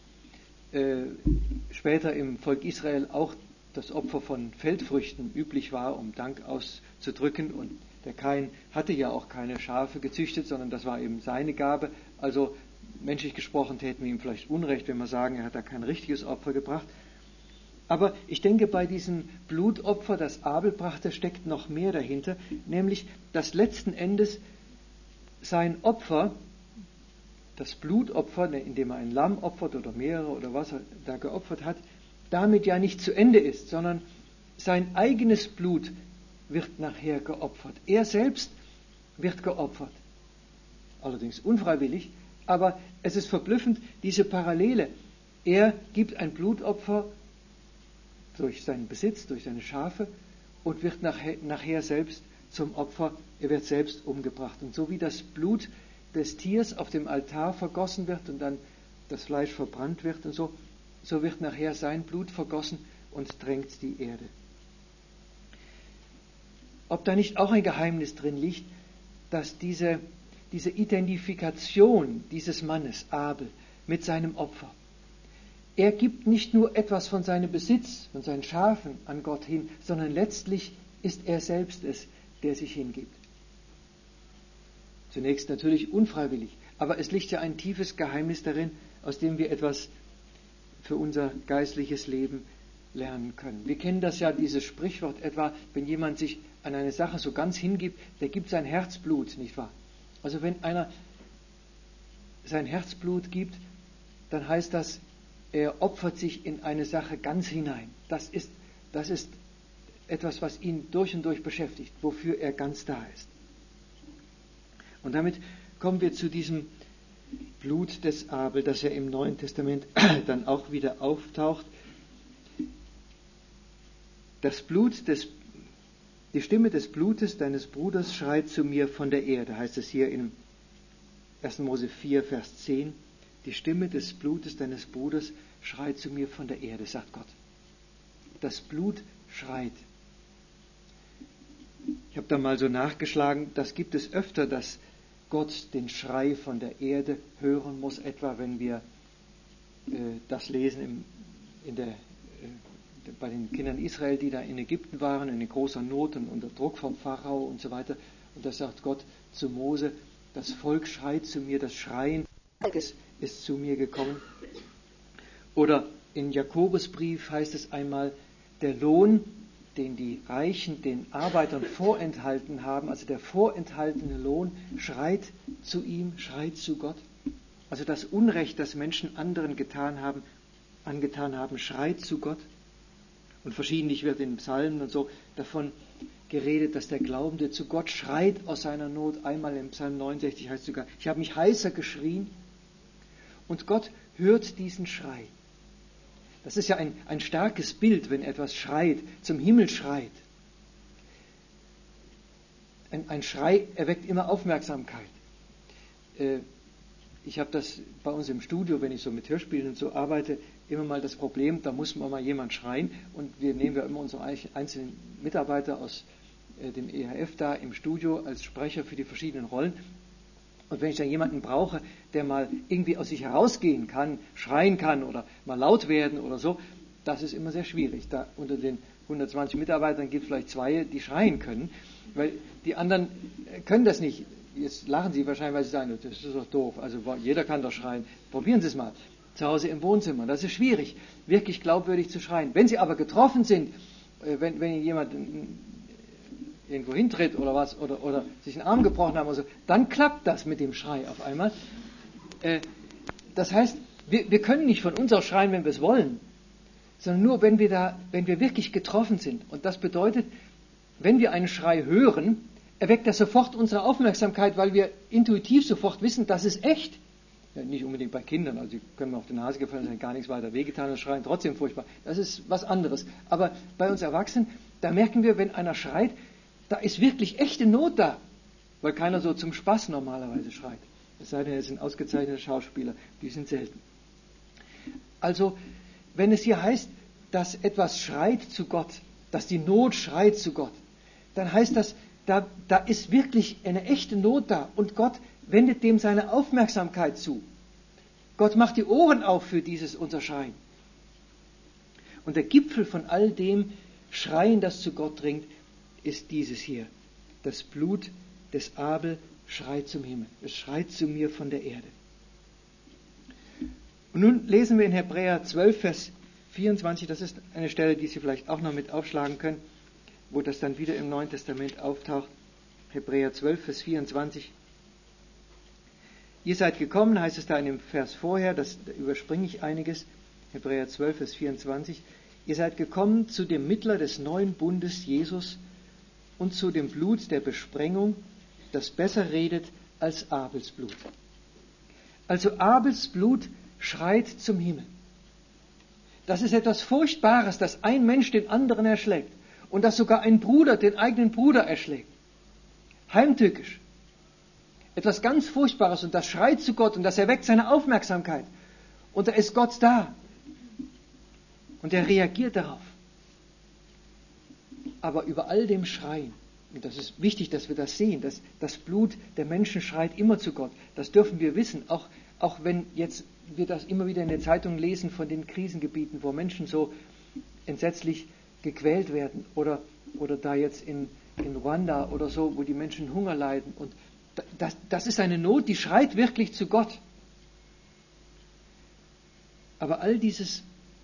später im Volk Israel auch das Opfer von Feldfrüchten üblich war, um Dank auszudrücken. Und der Kain hatte ja auch keine Schafe gezüchtet, sondern das war eben seine Gabe. Also menschlich gesprochen täten wir ihm vielleicht Unrecht, wenn wir sagen, er hat da kein richtiges Opfer gebracht. Aber ich denke, bei diesem Blutopfer, das Abel brachte, steckt noch mehr dahinter, nämlich, dass letzten Endes sein Opfer, das Blutopfer, indem er ein Lamm opfert oder mehrere oder was er da geopfert hat, damit ja nicht zu Ende ist, sondern sein eigenes Blut wird nachher geopfert. Er selbst wird geopfert. Allerdings unfreiwillig, aber es ist verblüffend, diese Parallele. Er gibt ein Blutopfer durch seinen Besitz, durch seine Schafe und wird nachher selbst zum Opfer, er wird selbst umgebracht. Und so wie das Blut des Tiers auf dem Altar vergossen wird und dann das Fleisch verbrannt wird und so wird nachher sein Blut vergossen und drängt die Erde. Ob da nicht auch ein Geheimnis drin liegt, dass diese Identifikation dieses Mannes, Abel, mit seinem Opfer, er gibt nicht nur etwas von seinem Besitz, von seinen Schafen an Gott hin, sondern letztlich ist er selbst es, der sich hingibt. Zunächst natürlich unfreiwillig, aber es liegt ja ein tiefes Geheimnis darin, aus dem wir etwas für unser geistliches Leben lernen können. Wir kennen das ja, dieses Sprichwort etwa, wenn jemand sich an eine Sache so ganz hingibt, der gibt sein Herzblut, nicht wahr? Also wenn einer sein Herzblut gibt, dann heißt das, er opfert sich in eine Sache ganz hinein. Das ist etwas, was ihn durch und durch beschäftigt, wofür er ganz da ist. Und damit kommen wir zu diesem Blut des Abel, das ja im Neuen Testament dann auch wieder auftaucht. Die Stimme des Blutes deines Bruders schreit zu mir von der Erde, heißt es hier in 1. Mose 4, Vers 10. Die Stimme des Blutes deines Bruders schreit zu mir von der Erde, sagt Gott. Das Blut schreit. Ich habe da mal so nachgeschlagen, das gibt es öfter, dass Gott den Schrei von der Erde hören muss, etwa wenn wir das lesen bei den Kindern Israel, die da in Ägypten waren, in großer Not und unter Druck vom Pharao und so weiter. Und da sagt Gott zu Mose, das Volk schreit zu mir, das Schreien ist zu mir gekommen. Oder in Jakobusbrief heißt es einmal, der Lohn, den die Reichen den Arbeitern vorenthalten haben, also der vorenthaltene Lohn, schreit zu ihm, schreit zu Gott. Also das Unrecht, das Menschen anderen angetan haben, schreit zu Gott. Und verschiedentlich wird in Psalmen und so davon geredet, dass der Glaubende zu Gott schreit aus seiner Not. Einmal im Psalm 69 heißt es sogar, ich habe mich heißer geschrien. Und Gott hört diesen Schrei. Das ist ja ein starkes Bild, wenn etwas schreit, zum Himmel schreit. Ein Schrei erweckt immer Aufmerksamkeit. Ich habe das bei uns im Studio, wenn ich so mit Hörspielen und so arbeite, immer mal das Problem, da muss mal jemand schreien und wir nehmen ja immer unsere einzelnen Mitarbeiter aus dem EHF da im Studio als Sprecher für die verschiedenen Rollen. Und wenn ich dann jemanden brauche, der mal irgendwie aus sich herausgehen kann, schreien kann oder mal laut werden oder so, das ist immer sehr schwierig. Da unter den 120 Mitarbeitern gibt es vielleicht 2, die schreien können, weil die anderen können das nicht. Jetzt lachen Sie wahrscheinlich, weil Sie sagen, das ist doch doof. Also jeder kann doch schreien. Probieren Sie es mal. Zu Hause im Wohnzimmer. Das ist schwierig, wirklich glaubwürdig zu schreien. Wenn Sie aber getroffen sind, wenn jemand irgendwo hintritt oder was, oder sich einen Arm gebrochen haben oder so, dann klappt das mit dem Schrei auf einmal. Das heißt, wir können nicht von uns aus schreien, wenn wir es wollen, sondern nur, wenn wir wirklich getroffen sind. Und das bedeutet, wenn wir einen Schrei hören, erweckt das sofort unsere Aufmerksamkeit, weil wir intuitiv sofort wissen, das ist echt. Ja, nicht unbedingt bei Kindern, also die können mir auf die Nase gefallen, sind gar nichts weiter wehgetan und schreien trotzdem furchtbar. Das ist was anderes. Aber bei uns Erwachsenen, da merken wir, wenn einer schreit, da ist wirklich echte Not da, weil keiner so zum Spaß normalerweise schreit. Es sei denn, es sind ausgezeichnete Schauspieler, die sind selten. Also, wenn es hier heißt, dass etwas schreit zu Gott, dass die Not schreit zu Gott, dann heißt das, da ist wirklich eine echte Not da und Gott wendet dem seine Aufmerksamkeit zu. Gott macht die Ohren auf für dieses Unterschreien. Und der Gipfel von all dem Schreien, das zu Gott dringt, ist dieses hier. Das Blut des Abel schreit zum Himmel. Es schreit zu mir von der Erde. Und nun lesen wir in Hebräer 12, Vers 24, das ist eine Stelle, die Sie vielleicht auch noch mit aufschlagen können, wo das dann wieder im Neuen Testament auftaucht. Hebräer 12, Vers 24. Ihr seid gekommen, heißt es da in dem Vers vorher, da überspringe ich einiges. Hebräer 12, Vers 24. Ihr seid gekommen zu dem Mittler des neuen Bundes, Jesus, und zu dem Blut der Besprengung, das besser redet als Abels Blut. Also Abels Blut schreit zum Himmel. Das ist etwas Furchtbares, dass ein Mensch den anderen erschlägt und dass sogar ein Bruder den eigenen Bruder erschlägt. Heimtückisch. Etwas ganz Furchtbares und das schreit zu Gott und das erweckt seine Aufmerksamkeit. Und da ist Gott da. Und er reagiert darauf. Aber über all dem Schreien, und das ist wichtig, dass wir das sehen, dass das Blut der Menschen schreit immer zu Gott. Das dürfen wir wissen, auch wenn jetzt wir das immer wieder in den Zeitungen lesen von den Krisengebieten, wo Menschen so entsetzlich gequält werden oder da jetzt in Ruanda oder so, wo die Menschen Hunger leiden. Und das ist eine Not, die schreit wirklich zu Gott. Aber diese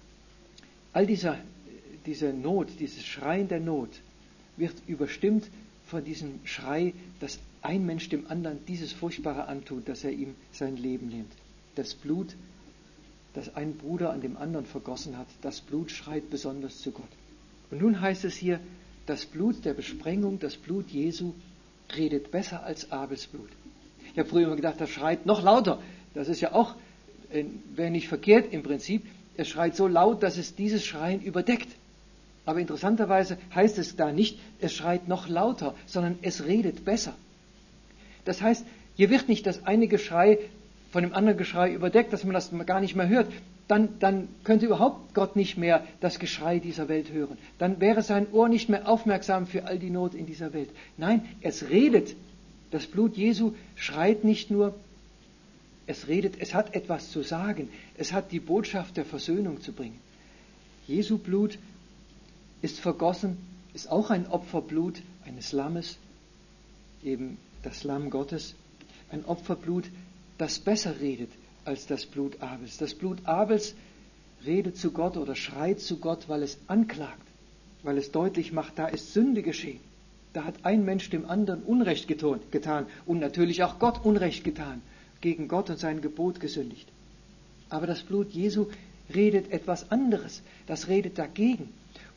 Not, dieses Schreien der Not, wird überstimmt von diesem Schrei, dass ein Mensch dem anderen dieses Furchtbare antut, dass er ihm sein Leben nimmt. Das Blut, das ein Bruder an dem anderen vergossen hat, das Blut schreit besonders zu Gott. Und nun heißt es hier, das Blut der Besprengung, das Blut Jesu, redet besser als Abels Blut. Ich habe früher immer gedacht, das schreit noch lauter. Das ist ja auch, wäre nicht verkehrt im Prinzip. Es schreit so laut, dass es dieses Schreien überdeckt. Aber interessanterweise heißt es da nicht, es schreit noch lauter, sondern es redet besser. Das heißt, hier wird nicht das eine Geschrei von dem anderen Geschrei überdeckt, dass man das gar nicht mehr hört. Dann könnte überhaupt Gott nicht mehr das Geschrei dieser Welt hören. Dann wäre sein Ohr nicht mehr aufmerksam für all die Not in dieser Welt. Nein, es redet. Das Blut Jesu schreit nicht nur, es redet, es hat etwas zu sagen. Es hat die Botschaft der Versöhnung zu bringen. Jesu Blut ist vergossen, ist auch ein Opferblut eines Lammes, eben das Lamm Gottes. Ein Opferblut, das besser redet als das Blut Abels. Das Blut Abels redet zu Gott oder schreit zu Gott, weil es anklagt, weil es deutlich macht, da ist Sünde geschehen. Da hat ein Mensch dem anderen Unrecht getan und natürlich auch Gott Unrecht getan, gegen Gott und sein Gebot gesündigt. Aber das Blut Jesu redet etwas anderes, das redet dagegen.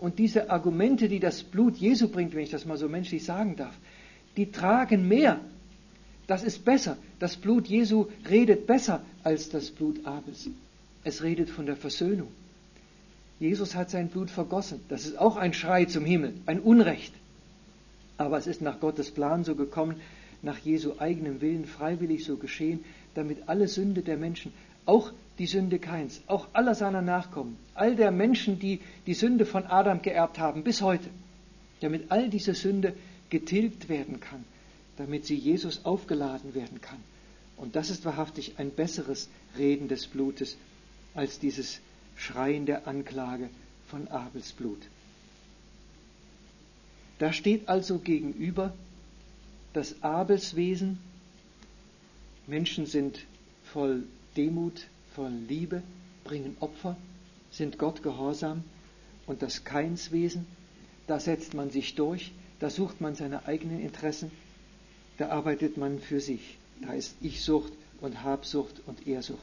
Und diese Argumente, die das Blut Jesu bringt, wenn ich das mal so menschlich sagen darf, die tragen mehr. Das ist besser. Das Blut Jesu redet besser als das Blut Abels. Es redet von der Versöhnung. Jesus hat sein Blut vergossen. Das ist auch ein Schrei zum Himmel, ein Unrecht. Aber es ist nach Gottes Plan so gekommen, nach Jesu eigenem Willen freiwillig so geschehen, damit alle Sünde der Menschen, auch die Sünde Kains, auch aller seiner Nachkommen, all der Menschen, die die Sünde von Adam geerbt haben, bis heute, damit all diese Sünde getilgt werden kann, damit sie Jesus aufgeladen werden kann. Und das ist wahrhaftig ein besseres Reden des Blutes als dieses Schreien der Anklage von Abels Blut. Da steht also gegenüber das Abels Wesen. Menschen sind voll Demut, voll Liebe, bringen Opfer, sind Gott gehorsam. Und das Kains Wesen, da setzt man sich durch, da sucht man seine eigenen Interessen, da arbeitet man für sich. Da ist Ich-Sucht und Habsucht und Ehrsucht.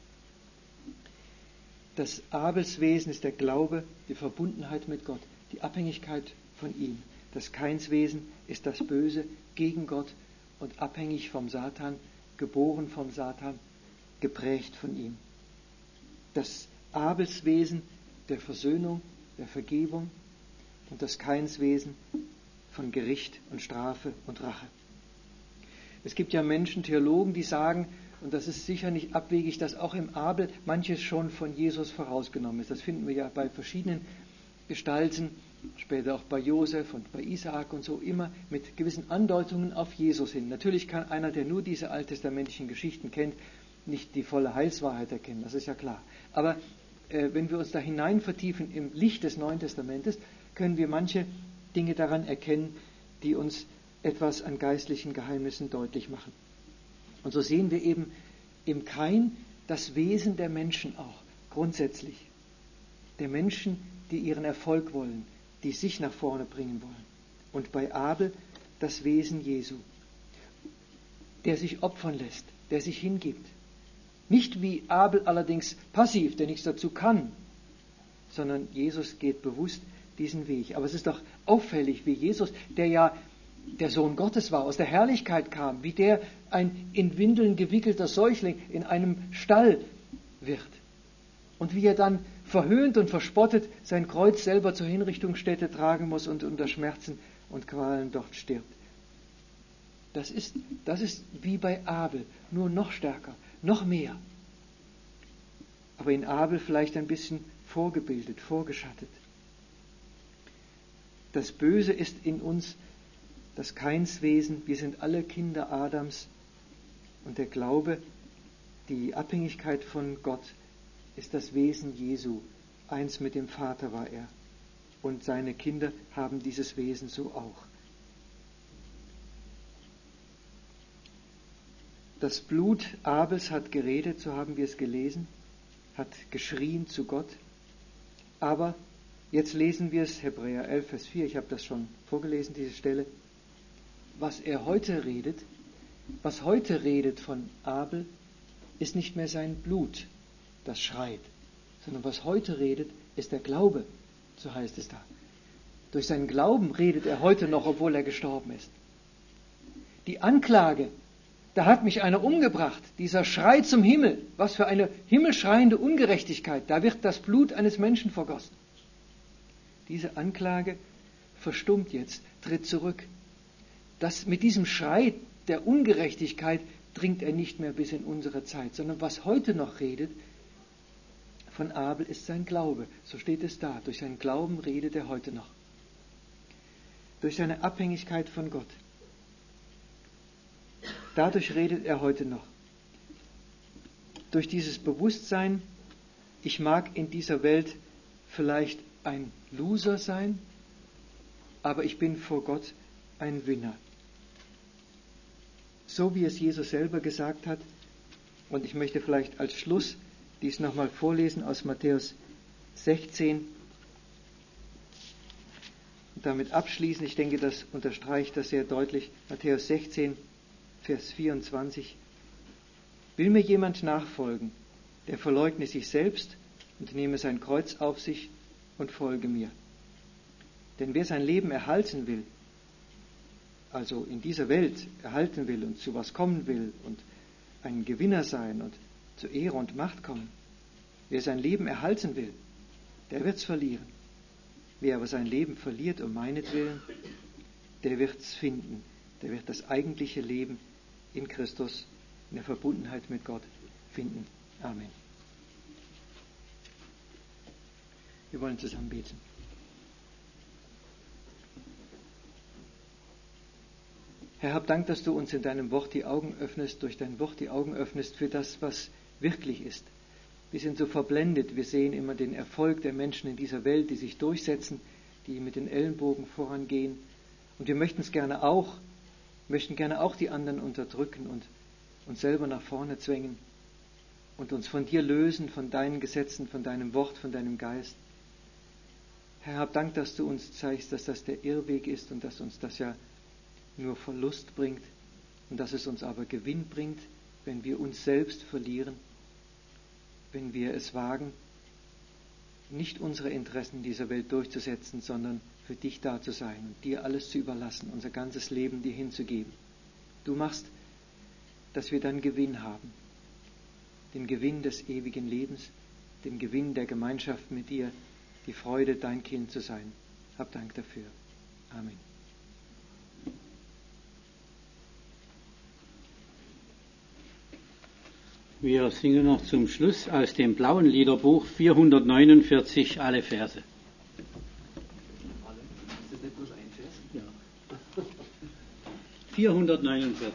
Das Abelswesen ist der Glaube, die Verbundenheit mit Gott, die Abhängigkeit von ihm. Das Kainswesen ist das Böse gegen Gott und abhängig vom Satan, geboren vom Satan, geprägt von ihm. Das Abelswesen der Versöhnung, der Vergebung und das Kainswesen von Gericht und Strafe und Rache. Es gibt ja Menschen, Theologen, die sagen, und das ist sicher nicht abwegig, dass auch im Abel manches schon von Jesus vorausgenommen ist. Das finden wir ja bei verschiedenen Gestalten, später auch bei Josef und bei Isaak und so, immer mit gewissen Andeutungen auf Jesus hin. Natürlich kann einer, der nur diese alttestamentlichen Geschichten kennt, nicht die volle Heilswahrheit erkennen, das ist ja klar. Aber wenn wir uns da hinein vertiefen im Licht des Neuen Testamentes, können wir manche Dinge daran erkennen, die uns etwas an geistlichen Geheimnissen deutlich machen. Und so sehen wir eben im Kain das Wesen der Menschen auch, grundsätzlich. Der Menschen, die ihren Erfolg wollen, die sich nach vorne bringen wollen. Und bei Abel das Wesen Jesu, der sich opfern lässt, der sich hingibt. Nicht wie Abel allerdings passiv, der nichts dazu kann, sondern Jesus geht bewusst diesen Weg. Aber es ist doch auffällig, wie Jesus, der ja der Sohn Gottes war, aus der Herrlichkeit kam, wie der ein in Windeln gewickelter Säugling in einem Stall wird. Und wie er dann verhöhnt und verspottet sein Kreuz selber zur Hinrichtungsstätte tragen muss und unter Schmerzen und Qualen dort stirbt. Das ist wie bei Abel, nur noch stärker, noch mehr. Aber in Abel vielleicht ein bisschen vorgebildet, vorgeschattet. Das Böse ist in uns, das Kainswesen, wir sind alle Kinder Adams und der Glaube, die Abhängigkeit von Gott ist das Wesen Jesu. Eins mit dem Vater war er. Und seine Kinder haben dieses Wesen so auch. Das Blut Abels hat geredet, so haben wir es gelesen, hat geschrien zu Gott. Aber jetzt lesen wir es, Hebräer 11, Vers 4, ich habe das schon vorgelesen, diese Stelle. Was heute redet von Abel, ist nicht mehr sein Blut, das schreit, sondern was heute redet, ist der Glaube, so heißt es da. Durch seinen Glauben redet er heute noch, obwohl er gestorben ist. Die Anklage, da hat mich einer umgebracht, dieser Schrei zum Himmel, was für eine himmelschreiende Ungerechtigkeit, da wird das Blut eines Menschen vergossen. Diese Anklage verstummt jetzt, tritt zurück. Mit diesem Schrei der Ungerechtigkeit dringt er nicht mehr bis in unsere Zeit, sondern was heute noch redet von Abel ist sein Glaube. So steht es da. Durch seinen Glauben redet er heute noch. Durch seine Abhängigkeit von Gott. Dadurch redet er heute noch. Durch dieses Bewusstsein, ich mag in dieser Welt vielleicht ein Loser sein, aber ich bin vor Gott ein Winner. So wie es Jesus selber gesagt hat, und ich möchte vielleicht als Schluss dies nochmal vorlesen aus Matthäus 16 und damit abschließen. Ich denke, das unterstreicht das sehr deutlich. Matthäus 16, Vers 24. Will mir jemand nachfolgen, der verleugne sich selbst und nehme sein Kreuz auf sich und folge mir. Denn wer sein Leben erhalten will, also in dieser Welt erhalten will und zu was kommen will und ein Gewinner sein und zu Ehre und Macht kommen, wer sein Leben erhalten will, der wird es verlieren. Wer aber sein Leben verliert um meinetwillen, der wird es finden. Der wird das eigentliche Leben in Christus, in der Verbundenheit mit Gott finden. Amen. Wir wollen zusammen beten. Herr, hab Dank, dass du uns in deinem Wort die Augen öffnest, durch dein Wort die Augen öffnest für das, was wirklich ist. Wir sind so verblendet, wir sehen immer den Erfolg der Menschen in dieser Welt, die sich durchsetzen, die mit den Ellenbogen vorangehen. Und wir möchten gerne auch die anderen unterdrücken und uns selber nach vorne zwängen und uns von dir lösen, von deinen Gesetzen, von deinem Wort, von deinem Geist. Herr, hab Dank, dass du uns zeigst, dass das der Irrweg ist und dass uns das ja nur Verlust bringt und dass es uns aber Gewinn bringt, wenn wir uns selbst verlieren, wenn wir es wagen, nicht unsere Interessen in dieser Welt durchzusetzen, sondern für dich da zu sein und dir alles zu überlassen, unser ganzes Leben dir hinzugeben. Du machst, dass wir dann Gewinn haben, den Gewinn des ewigen Lebens, den Gewinn der Gemeinschaft mit dir, die Freude, dein Kind zu sein. Hab Dank dafür. Amen. Wir singen noch zum Schluss aus dem blauen Liederbuch 449 alle Verse. Ist das nicht bloß ein Vers? Ja. 449.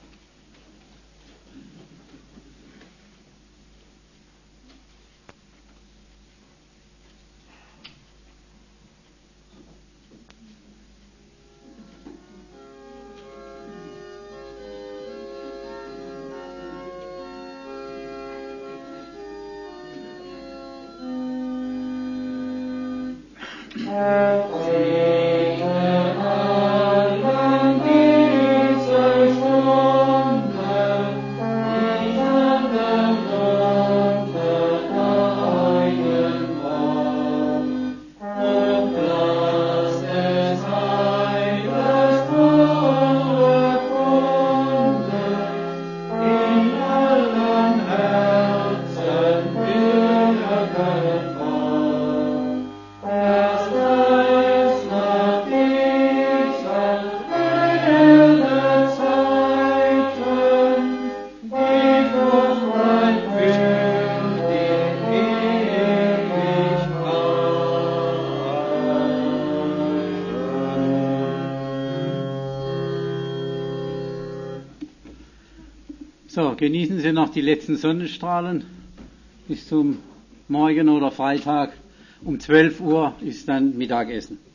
So, genießen Sie noch die letzten Sonnenstrahlen bis zum Morgen oder Freitag. Um 12 Uhr ist dann Mittagessen.